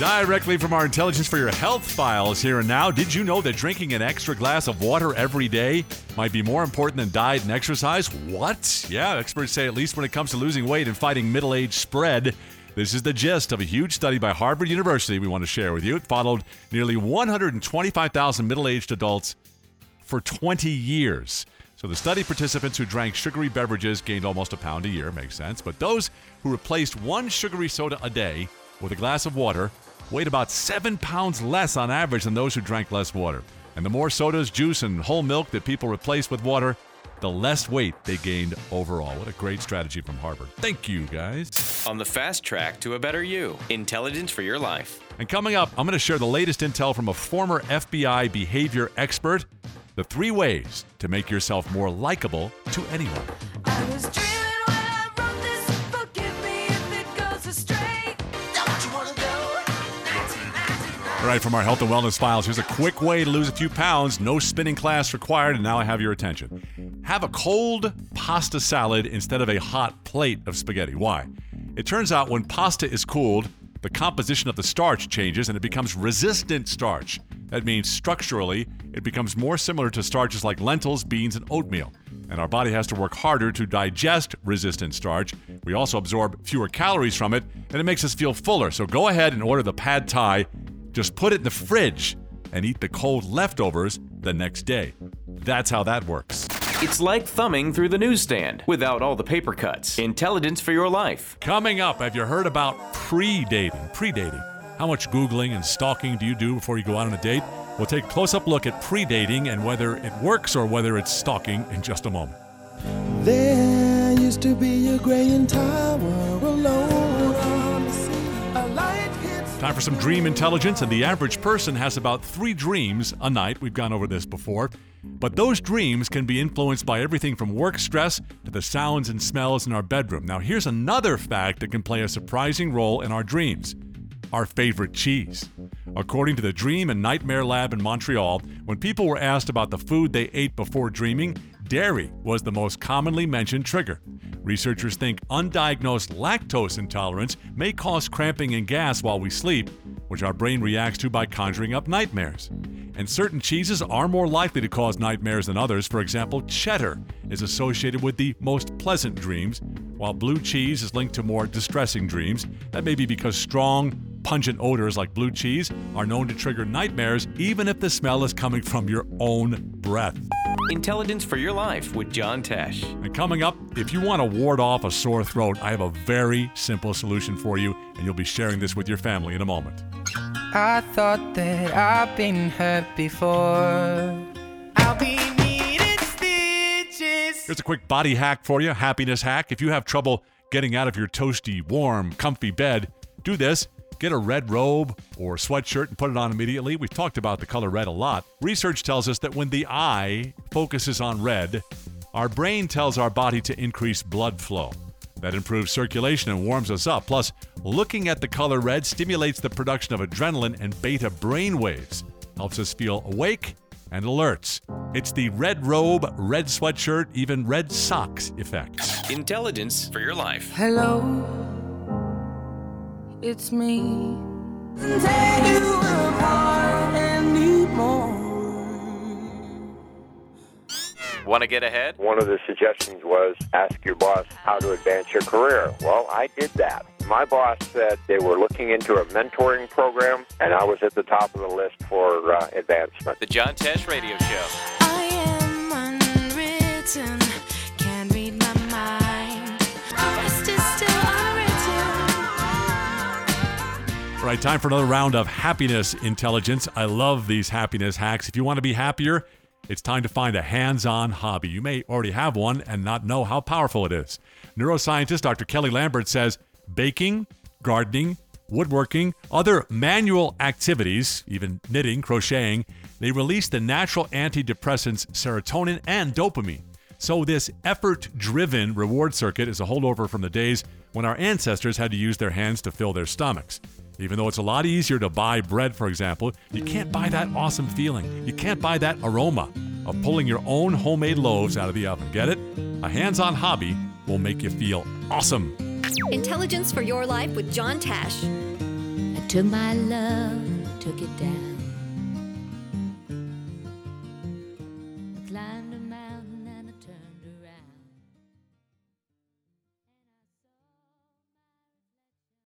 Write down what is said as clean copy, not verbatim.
Directly from our Intelligence for Your Health files here and now, did you know that drinking an extra glass of water every day might be more important than diet and exercise? What? Yeah, experts say at least when it comes to losing weight and fighting middle-age spread. This is the gist of a huge study by Harvard University we want to share with you. It followed nearly 125,000 middle-aged adults for 20 years. So the study participants who drank sugary beverages gained almost a pound a year, makes sense. But those who replaced one sugary soda a day with a glass of water weighed about 7 pounds less on average than those who drank less water. And the more sodas, juice, and whole milk that people replaced with water, the less weight they gained overall. What a great strategy from Harvard. Thank you, guys. On the fast track to a better you, Intelligence for Your Life. And coming up, I'm going to share the latest intel from a former FBI behavior expert, the 3 ways to make yourself more likable to anyone. I was dreaming when I wrote this. Forgive me if it goes astray. Don't you wanna go? 1999. All right, from our health and wellness files, here's a quick way to lose a few pounds. No spinning class required, and now I have your attention. Have a cold pasta salad instead of a hot plate of spaghetti. Why? It turns out when pasta is cooled, the composition of the starch changes and it becomes resistant starch. That means structurally, it becomes more similar to starches like lentils, beans, and oatmeal. And our body has to work harder to digest resistant starch. We also absorb fewer calories from it, and it makes us feel fuller. So go ahead and order the pad thai. Just put it in the fridge and eat the cold leftovers the next day. That's how that works. It's like thumbing through the newsstand without all the paper cuts. Intelligence for Your Life. Coming up, have you heard about pre-dating? Pre-dating. How much Googling and stalking do you do before you go out on a date? We'll take a close-up look at pre-dating and whether it works or whether it's stalking in just a moment. There used to be a graying tower alone on the sea. A light hits. Time for some dream intelligence, and the average person has about 3 dreams a night. We've gone over this before. But those dreams can be influenced by everything from work stress to the sounds and smells in our bedroom. Now, here's another fact that can play a surprising role in our dreams. Our favorite cheese. According to the Dream and Nightmare Lab in Montreal, when people were asked about the food they ate before dreaming, dairy was the most commonly mentioned trigger. Researchers think undiagnosed lactose intolerance may cause cramping and gas while we sleep, which our brain reacts to by conjuring up nightmares. And certain cheeses are more likely to cause nightmares than others. For example, cheddar is associated with the most pleasant dreams, while blue cheese is linked to more distressing dreams. That may be because strong, pungent odors like blue cheese are known to trigger nightmares, even if the smell is coming from your own breath. Intelligence for Your Life with John Tesh. And coming up, if you want to ward off a sore throat, I have a very simple solution for you, and you'll be sharing this with your family in a moment. I thought that I've been hurt before. I'll be needing stitches. Here's a quick body hack for you, happiness hack. If you have trouble getting out of your toasty, warm, comfy bed, do this. Get a red robe or sweatshirt and put it on immediately. We've talked about the color red a lot. Research tells us that when the eye focuses on red, our brain tells our body to increase blood flow. That improves circulation and warms us up. Plus, looking at the color red stimulates the production of adrenaline and beta brain waves. Helps us feel awake and alert. It's the red robe, red sweatshirt, even red socks effect. Intelligence for Your Life. Hello, it's me. Take you apart and need more. Want to get ahead? One of the suggestions was ask your boss how to advance your career. Well, I did that. My boss said they were looking into a mentoring program, and I was at the top of the list for advancement. The John Tesh Radio Show. I am unwritten, can't read my mind. The rest is still unwritten. All right, time for another round of happiness intelligence. I love these happiness hacks. If you want to be happier, it's time to find a hands-on hobby. You may already have one and not know how powerful it is. Neuroscientist Dr. Kelly Lambert says baking, gardening, woodworking, other manual activities, even knitting, crocheting, they release the natural antidepressants serotonin and dopamine. So this effort-driven reward circuit is a holdover from the days when our ancestors had to use their hands to fill their stomachs. Even though it's a lot easier to buy bread, for example, you can't buy that awesome feeling. You can't buy that aroma of pulling your own homemade loaves out of the oven. Get it? A hands-on hobby will make you feel awesome. Intelligence for Your Life with John Tesh. I till my love took it down.